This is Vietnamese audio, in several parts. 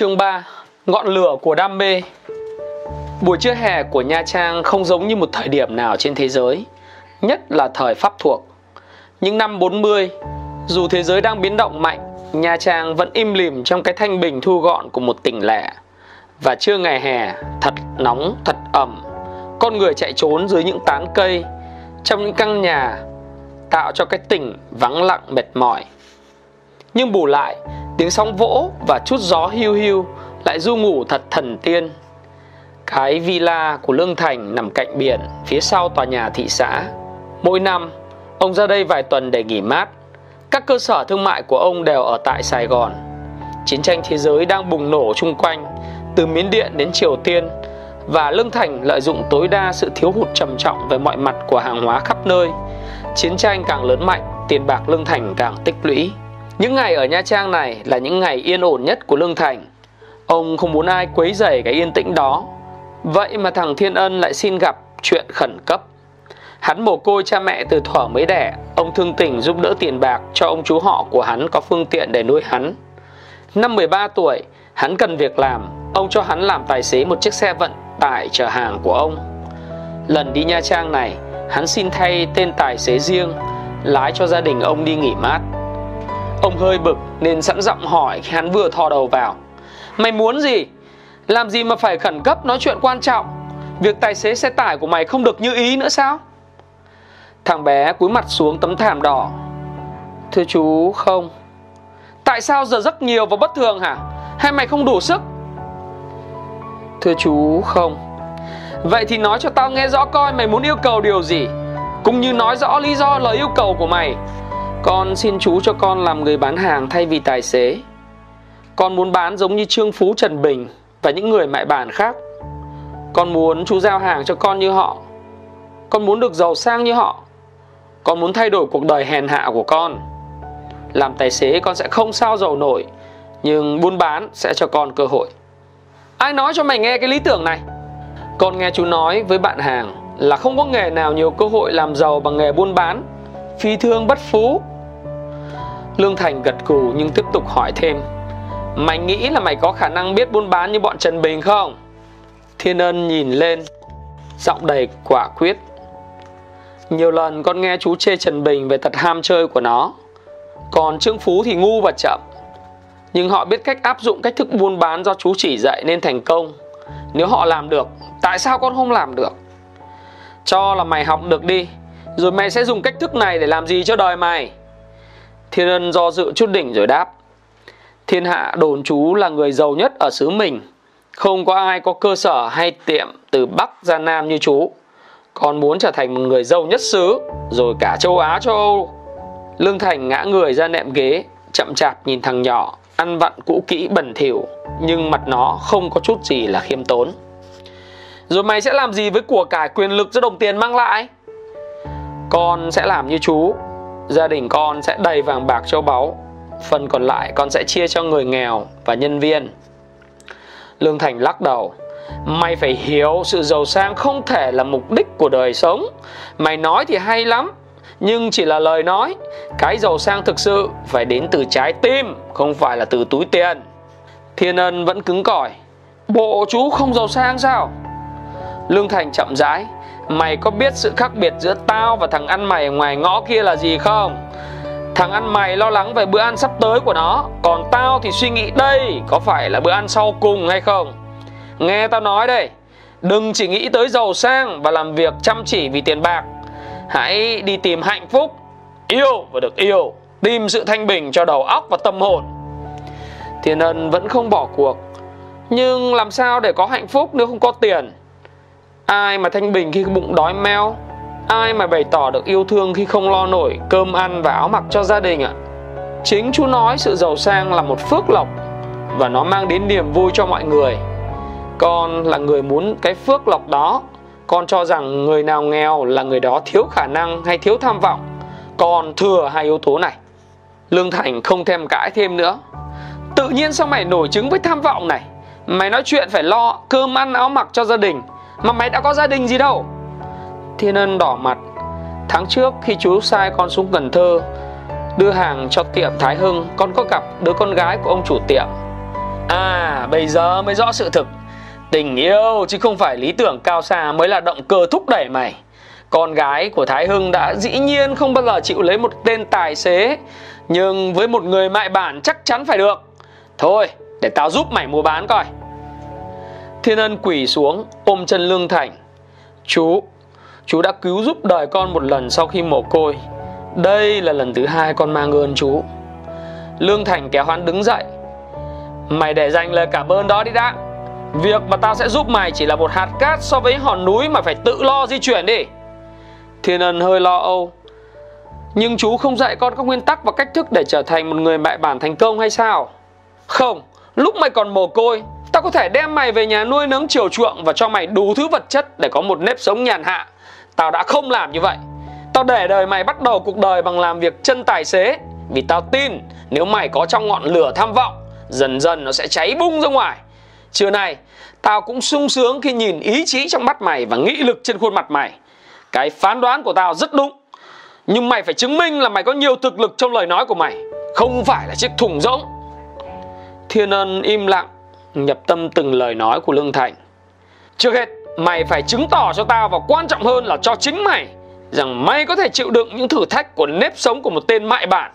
Chương 3: Ngọn lửa của đam mê. Buổi trưa hè của Nha Trang không giống như một thời điểm nào trên thế giới, nhất là thời Pháp thuộc. Những năm 40, dù thế giới đang biến động mạnh, Nha Trang vẫn im lìm trong cái thanh bình thu gọn của một tỉnh lẻ. Và trưa ngày hè, thật nóng, thật ẩm, con người chạy trốn dưới những tán cây, trong những căn nhà, tạo cho cái tỉnh vắng lặng mệt mỏi. Nhưng bù lại, tiếng sóng vỗ và chút gió hiu hiu lại du ngủ thật thần tiên. Cái villa của Lương Thành nằm cạnh biển, phía sau tòa nhà thị xã. Mỗi năm, ông ra đây vài tuần để nghỉ mát. Các cơ sở thương mại của ông đều ở tại Sài Gòn. Chiến tranh thế giới đang bùng nổ chung quanh, từ Miến Điện đến Triều Tiên, và Lương Thành lợi dụng tối đa sự thiếu hụt trầm trọng về mọi mặt của hàng hóa khắp nơi. Chiến tranh càng lớn mạnh, tiền bạc Lương Thành càng tích lũy. Những ngày ở Nha Trang này là những ngày yên ổn nhất của Lương Thành. Ông không muốn ai quấy rầy cái yên tĩnh đó. Vậy mà thằng Thiên Ân lại xin gặp chuyện khẩn cấp. Hắn mồ côi cha mẹ từ thuở mới đẻ. Ông thương tình giúp đỡ tiền bạc cho ông chú họ của hắn có phương tiện để nuôi hắn. Năm 13 tuổi, hắn cần việc làm. Ông cho hắn làm tài xế một chiếc xe vận tải chở hàng của ông. Lần đi Nha Trang này, hắn xin thay tên tài xế riêng, lái cho gia đình ông đi nghỉ mát. Ông hơi bực nên sẵn giọng hỏi khi hắn vừa thò đầu vào: "Mày muốn gì? Làm gì mà phải khẩn cấp nói chuyện quan trọng? Việc tài xế xe tải của mày không được như ý nữa sao?" Thằng bé cúi mặt xuống tấm thảm đỏ: "Thưa chú, không." "Tại sao giờ giấc nhiều và bất thường hả? Hay mày không đủ sức?" "Thưa chú, không." "Vậy thì nói cho tao nghe rõ coi mày muốn yêu cầu điều gì, cũng như nói rõ lý do lời yêu cầu của mày." "Con xin chú cho con làm người bán hàng thay vì tài xế. Con muốn bán giống như Trương Phú, Trần Bình và những người mại bản khác. Con muốn chú giao hàng cho con như họ. Con muốn được giàu sang như họ. Con muốn thay đổi cuộc đời hèn hạ của con. Làm tài xế con sẽ không sao giàu nổi, nhưng buôn bán sẽ cho con cơ hội." "Ai nói cho mày nghe cái lý tưởng này?" "Con nghe chú nói với bạn hàng là không có nghề nào nhiều cơ hội làm giàu bằng nghề buôn bán. Phi thương bất phú." Lương Thành gật gù nhưng tiếp tục hỏi thêm: "Mày nghĩ là mày có khả năng biết buôn bán như bọn Trần Bình không?" Thiên Ân nhìn lên, giọng đầy quả quyết: "Nhiều lần con nghe chú chê Trần Bình về tật ham chơi của nó. Còn Trương Phú thì ngu và chậm. Nhưng họ biết cách áp dụng cách thức buôn bán do chú chỉ dạy nên thành công. Nếu họ làm được, tại sao con không làm được? Cho là mày học được đi, rồi mày sẽ dùng cách thức này để làm gì cho đời mày?" Thiên Ân do dự chút đỉnh rồi đáp: "Thiên hạ đồn chú là người giàu nhất ở xứ mình. Không có ai có cơ sở hay tiệm từ Bắc ra Nam như chú. Con muốn trở thành một người giàu nhất xứ, rồi cả châu Á, châu Âu." Lương Thành ngã người ra nệm ghế, chậm chạp nhìn thằng nhỏ ăn vặn cũ kỹ bẩn thỉu, nhưng mặt nó không có chút gì là khiêm tốn. "Rồi mày sẽ làm gì với của cải quyền lực do đồng tiền mang lại?" "Con sẽ làm như chú. Gia đình con sẽ đầy vàng bạc châu báu. Phần còn lại con sẽ chia cho người nghèo và nhân viên." Lương Thành lắc đầu: "Mày phải hiểu sự giàu sang không thể là mục đích của đời sống. Mày nói thì hay lắm, nhưng chỉ là lời nói. Cái giàu sang thực sự phải đến từ trái tim, không phải là từ túi tiền." Thiên Ân vẫn cứng cỏi: "Bộ chú không giàu sang sao?" Lương Thành chậm rãi: "Mày có biết sự khác biệt giữa tao và thằng ăn mày ngoài ngõ kia là gì không? Thằng ăn mày lo lắng về bữa ăn sắp tới của nó, còn tao thì suy nghĩ đây có phải là bữa ăn sau cùng hay không. Nghe tao nói đây, đừng chỉ nghĩ tới giàu sang và làm việc chăm chỉ vì tiền bạc. Hãy đi tìm hạnh phúc, yêu và được yêu, tìm sự thanh bình cho đầu óc và tâm hồn." Thiên Ân vẫn không bỏ cuộc: "Nhưng làm sao để có hạnh phúc nếu không có tiền? Ai mà thanh bình khi bụng đói meo? Ai mà bày tỏ được yêu thương khi không lo nổi cơm ăn và áo mặc cho gia đình ạ? Chính chú nói sự giàu sang là một phước lộc, và nó mang đến niềm vui cho mọi người. Con là người muốn cái phước lộc đó. Con cho rằng người nào nghèo là người đó thiếu khả năng hay thiếu tham vọng. Con thừa hai yếu tố này." Lương Thành không thèm cãi thêm nữa: "Tự nhiên sao mày nổi chứng với tham vọng này? Mày nói chuyện phải lo cơm ăn áo mặc cho gia đình, mà mày đã có gia đình gì đâu." Thiên Ân đỏ mặt: "Tháng trước khi chú sai con xuống Cần Thơ đưa hàng cho tiệm Thái Hưng, con có gặp đứa con gái của ông chủ tiệm. À, bây giờ mới rõ sự thực. Tình yêu chứ không phải lý tưởng cao xa mới là động cơ thúc đẩy mày. Con gái của Thái Hưng đã dĩ nhiên không bao giờ chịu lấy một tên tài xế, nhưng với một người mại bản chắc chắn phải được. Thôi, để tao giúp mày mua bán coi. Thiên Ân quỳ xuống ôm chân Lương Thành. Chú đã cứu giúp đời con một lần sau khi mồ côi. Đây là lần thứ 2 con mang ơn chú. Lương Thành kéo hắn đứng dậy. Mày để dành lời cảm ơn đó đi đã. Việc mà tao sẽ giúp mày chỉ là một hạt cát so với hòn núi mà phải tự lo di chuyển đi. Thiên Ân hơi lo âu. Nhưng chú không dạy con các nguyên tắc và cách thức để trở thành một người mại bản thành công hay sao? Không, lúc mày còn mồ côi, tao có thể đem mày về nhà nuôi nấng chiều chuộng và cho mày đủ thứ vật chất để có một nếp sống nhàn hạ. Tao đã không làm như vậy. Tao để đời mày bắt đầu cuộc đời bằng làm việc chân tài xế, vì tao tin nếu mày có trong ngọn lửa tham vọng, dần dần nó sẽ cháy bung ra ngoài. Trưa nay, tao cũng sung sướng khi nhìn ý chí trong mắt mày và nghị lực trên khuôn mặt mày. Cái phán đoán của tao rất đúng. Nhưng mày phải chứng minh là mày có nhiều thực lực trong lời nói của mày, không phải là chiếc thùng rỗng. Thiên Ân im lặng, nhập tâm từng lời nói của Lương Thành. Trước hết, mày phải chứng tỏ cho tao, và quan trọng hơn là cho chính mày, rằng mày có thể chịu đựng những thử thách của nếp sống của một tên mại bản.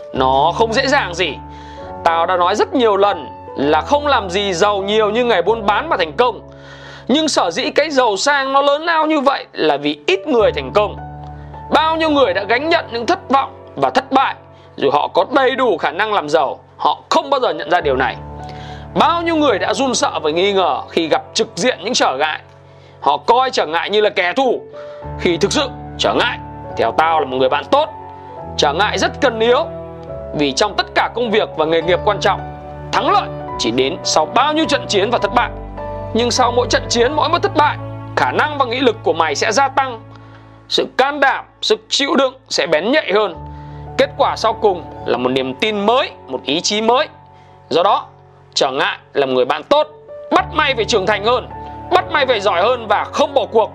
Nó không dễ dàng gì. Tao đã nói rất nhiều lần là không làm gì giàu nhiều như nghề buôn bán mà thành công. Nhưng sở dĩ cái giàu sang nó lớn lao như vậy là vì ít người thành công. Bao nhiêu người đã gánh nhận những thất vọng và thất bại, dù họ có đầy đủ khả năng làm giàu, họ không bao giờ nhận ra điều này. Bao nhiêu người đã run sợ và nghi ngờ khi gặp trực diện những trở ngại. Họ coi trở ngại như là kẻ thù, khi thực sự trở ngại, theo tao là một người bạn tốt. Trở ngại rất cần yếu, vì trong tất cả công việc và nghề nghiệp quan trọng, thắng lợi chỉ đến sau bao nhiêu trận chiến và thất bại. Nhưng sau mỗi trận chiến, mỗi một thất bại, khả năng và nghị lực của mày sẽ gia tăng. Sự can đảm, sức chịu đựng sẽ bén nhạy hơn. Kết quả sau cùng là một niềm tin mới, một ý chí mới. Do đó, trở ngại là một người bạn tốt, bắt mày phải trưởng thành hơn, bắt mày phải giỏi hơn và không bỏ cuộc.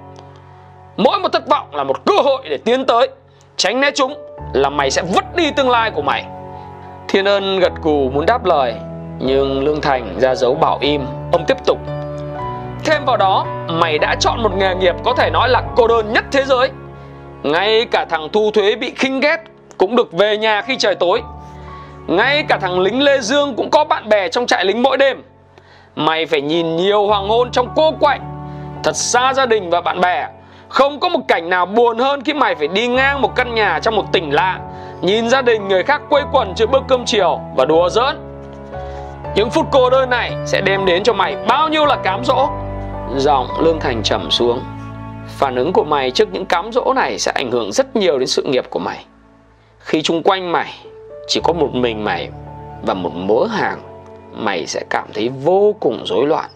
Mỗi một thất vọng là một cơ hội để tiến tới. Tránh né chúng là mày sẽ vứt đi tương lai của mày. Thiên Ân gật gù muốn đáp lời, nhưng Lương Thành ra dấu bảo im. Ông tiếp tục. Thêm vào đó, mày đã chọn một nghề nghiệp có thể nói là cô đơn nhất thế giới. Ngay cả thằng thu thuế bị khinh ghét cũng được về nhà khi trời tối. Ngay cả thằng lính Lê Dương cũng có bạn bè trong trại lính mỗi đêm. Mày phải nhìn nhiều hoàng hôn trong cô quạnh, thật xa gia đình và bạn bè. Không có một cảnh nào buồn hơn khi mày phải đi ngang một căn nhà trong một tỉnh lạ, nhìn gia đình người khác quây quần trước bữa cơm chiều và đùa giỡn. Những phút cô đơn này sẽ đem đến cho mày bao nhiêu là cám dỗ. Giọng Lương Thành trầm xuống. Phản ứng của mày trước những cám dỗ này sẽ ảnh hưởng rất nhiều đến sự nghiệp của mày. Khi chung quanh mày chỉ có một mình mày và một mớ hàng, mày sẽ cảm thấy vô cùng rối loạn.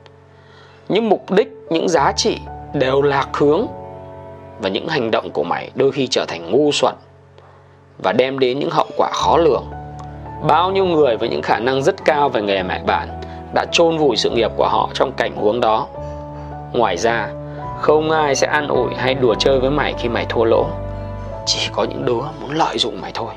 Những mục đích, những giá trị đều lạc hướng, và những hành động của mày đôi khi trở thành ngu xuẩn và đem đến những hậu quả khó lường. Bao nhiêu người với những khả năng rất cao về nghề mại bản đã chôn vùi sự nghiệp của họ trong cảnh huống đó. Ngoài ra, không ai sẽ an ủi hay đùa chơi với mày khi mày thua lỗ. Chỉ có những đứa muốn lợi dụng mày thôi.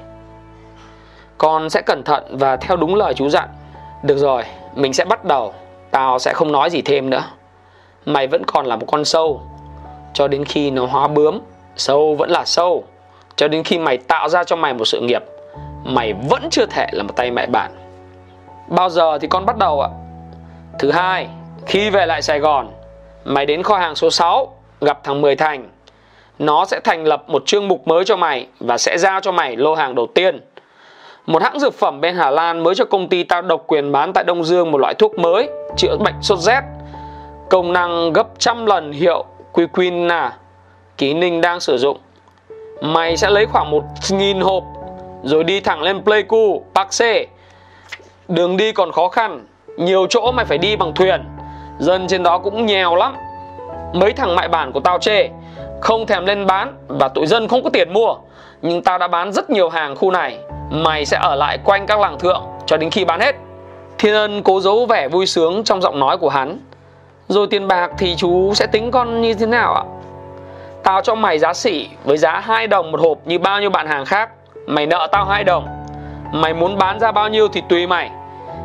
Con sẽ cẩn thận và theo đúng lời chú dặn. Được rồi, mình sẽ bắt đầu. Tao sẽ không nói gì thêm nữa. Mày vẫn còn là một con sâu. Cho đến khi nó hóa bướm, sâu vẫn là sâu. Cho đến khi mày tạo ra cho mày một sự nghiệp, mày vẫn chưa thể là một tay mại bản. Bao giờ thì con bắt đầu ạ? Thứ hai, khi về lại Sài Gòn, mày đến kho hàng số 6, gặp thằng Mười Thành. Nó sẽ thành lập một chương mục mới cho mày và sẽ giao cho mày lô hàng đầu tiên. Một hãng dược phẩm bên Hà Lan mới cho công ty tao độc quyền bán tại Đông Dương một loại thuốc mới chữa bệnh sốt rét, công năng gấp trăm lần hiệu Quinina Ký Ninh đang sử dụng. Mày sẽ lấy khoảng 1.000 hộp rồi đi thẳng lên Pleiku, Park Se. Đường đi còn khó khăn, nhiều chỗ mày phải đi bằng thuyền, dân trên đó cũng nghèo lắm. Mấy thằng mại bản của tao chê, không thèm lên bán và tụi dân không có tiền mua. Nhưng tao đã bán rất nhiều hàng khu này. Mày sẽ ở lại quanh các làng thượng cho đến khi bán hết. Thiên Ân cố giấu vẻ vui sướng trong giọng nói của hắn. Rồi tiền bạc thì chú sẽ tính con như thế nào ạ? Tao cho mày giá sỉ với giá 2 đồng một hộp như bao nhiêu bạn hàng khác. Mày nợ tao 2 đồng. Mày muốn bán ra bao nhiêu thì tùy mày.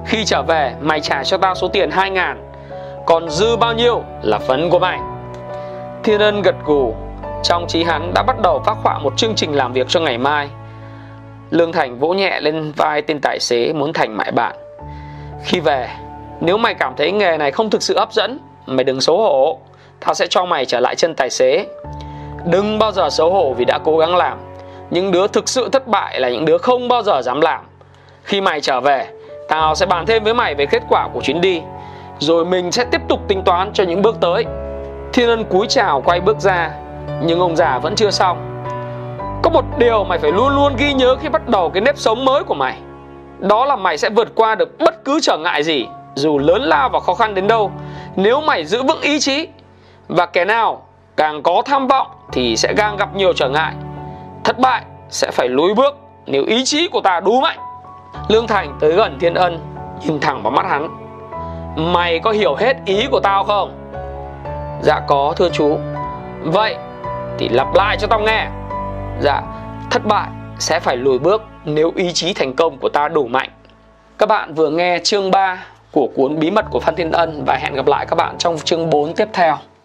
Khi trở về mày trả cho tao số tiền 2.000, còn dư bao nhiêu là phần của mày. Thiên Ân gật gù. Trong trí hắn đã bắt đầu phác họa một chương trình làm việc cho ngày mai. Lương Thành vỗ nhẹ lên vai tên tài xế muốn thành mại bạn. Khi về, nếu mày cảm thấy nghề này không thực sự hấp dẫn, mày đừng xấu hổ. Tao sẽ cho mày trở lại chân tài xế. Đừng bao giờ xấu hổ vì đã cố gắng làm. Những đứa thực sự thất bại là những đứa không bao giờ dám làm. Khi mày trở về, tao sẽ bàn thêm với mày về kết quả của chuyến đi, rồi mình sẽ tiếp tục tính toán cho những bước tới. Thiên Ân cúi chào quay bước ra, nhưng ông già vẫn chưa xong. Có một điều mày phải luôn luôn ghi nhớ khi bắt đầu cái nếp sống mới của mày. Đó là mày sẽ vượt qua được bất cứ trở ngại gì, dù lớn lao và khó khăn đến đâu, nếu mày giữ vững ý chí. Và kẻ nào càng có tham vọng thì sẽ càng gặp nhiều trở ngại. Thất bại sẽ phải lùi bước nếu ý chí của ta đủ mạnh. Lương Thành tới gần Thiên Ân, nhìn thẳng vào mắt hắn. Mày có hiểu hết ý của tao không? Dạ có thưa chú. Vậy thì lặp lại cho tao nghe. Dạ, thất bại sẽ phải lùi bước nếu ý chí thành công của ta đủ mạnh. Các bạn vừa nghe chương 3 của cuốn Bí mật của Phan Thiên Ân, và hẹn gặp lại các bạn trong chương 4 tiếp theo.